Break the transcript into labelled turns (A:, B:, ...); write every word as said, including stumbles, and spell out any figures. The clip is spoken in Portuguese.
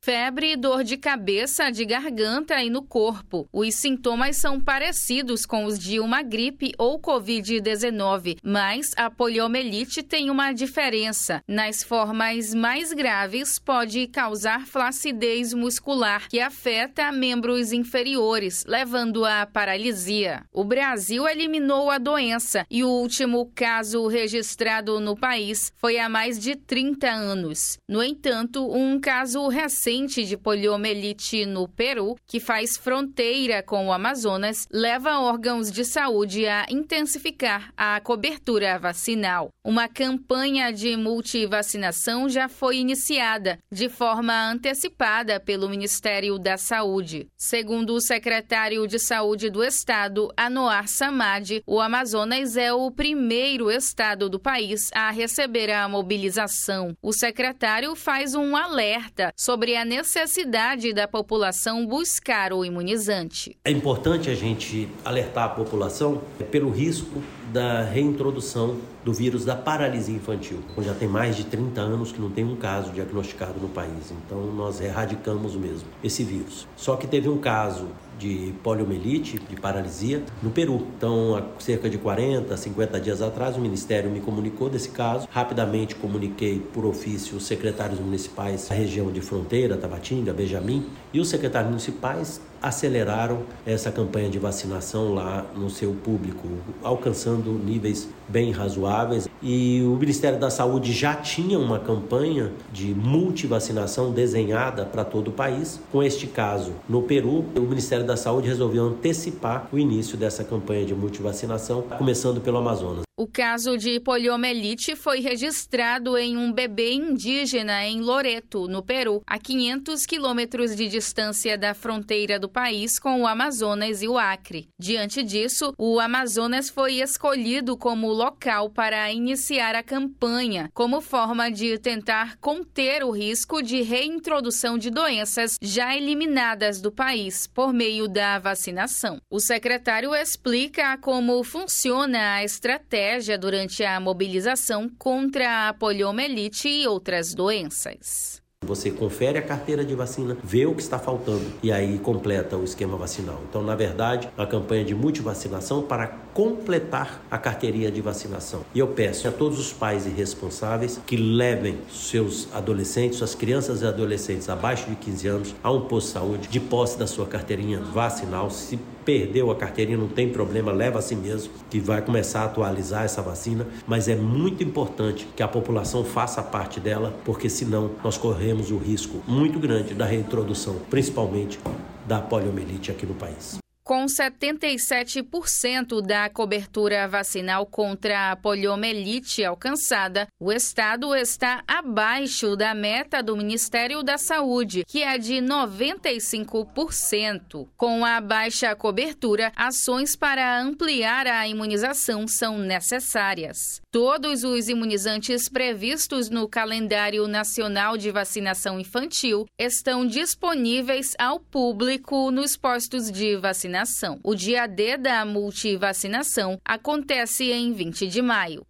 A: febre, dor de cabeça, de garganta e no corpo. Os sintomas são parecidos com os de uma gripe ou covid dezenove, mas a poliomielite tem uma diferença. Nas formas mais graves, pode causar flacidez muscular, que afeta membros inferiores, levando à paralisia. O Brasil eliminou a doença e o último caso registrado no país foi há mais de trinta anos. No entanto, um caso recente de poliomielite no Peru, que faz fronteira com o Amazonas, leva órgãos de saúde a intensificar a cobertura vacinal. Uma campanha de multivacinação já foi iniciada, de forma antecipada pelo Ministério da Saúde. Segundo o secretário de Saúde do Estado, Anoar Samad, o Amazonas é o primeiro estado do país a receber a mobilização. O secretário faz um alerta sobre a necessidade da população buscar o imunizante.
B: É importante a gente alertar a população pelo risco da reintrodução do vírus da paralisia infantil, onde já tem mais de trinta anos que não tem um caso diagnosticado no país. Então nós erradicamos mesmo esse vírus. Só que teve um caso de poliomielite, de paralisia, no Peru. Então, há cerca de quarenta, cinquenta dias atrás, o Ministério me comunicou desse caso. Rapidamente comuniquei por ofício os secretários municipais da região de fronteira, Tabatinga, Benjamin, e os secretários municipais aceleraram essa campanha de vacinação lá no seu público, alcançando níveis bem razoáveis. E o Ministério da Saúde já tinha uma campanha de multivacinação desenhada para todo o país. Com este caso, no Peru, o Ministério da Saúde resolveu antecipar o início dessa campanha de multivacinação, começando pelo Amazonas.
A: O caso de poliomielite foi registrado em um bebê indígena em Loreto, no Peru, a quinhentos quilômetros de distância da fronteira do país com o Amazonas e o Acre. Diante disso, o Amazonas foi escolhido como local para iniciar a campanha, como forma de tentar conter o risco de reintrodução de doenças já eliminadas do país por meio da vacinação. O secretário explica como funciona a estratégia durante a mobilização contra a poliomielite e outras doenças.
B: Você confere a carteira de vacina, vê o que está faltando e aí completa o esquema vacinal. Então, na verdade, a campanha de multivacinação para completar a carteirinha de vacinação. E eu peço a todos os pais e responsáveis que levem seus adolescentes, suas crianças e adolescentes abaixo de quinze anos a um posto de saúde de posse da sua carteirinha vacinal. Se perdeu a carteirinha, não tem problema, leva a si mesmo, que vai começar a atualizar essa vacina, mas é muito importante que a população faça parte dela, porque senão nós corremos o risco muito grande da reintrodução, principalmente da poliomielite aqui no país.
A: Com setenta e sete por cento da cobertura vacinal contra a poliomielite alcançada, o estado está abaixo da meta do Ministério da Saúde, que é de noventa e cinco por cento. Com a baixa cobertura, ações para ampliar a imunização são necessárias. Todos os imunizantes previstos no calendário nacional de vacinação infantil estão disponíveis ao público nos postos de vacinação. O dia D da multivacinação acontece em vinte de maio.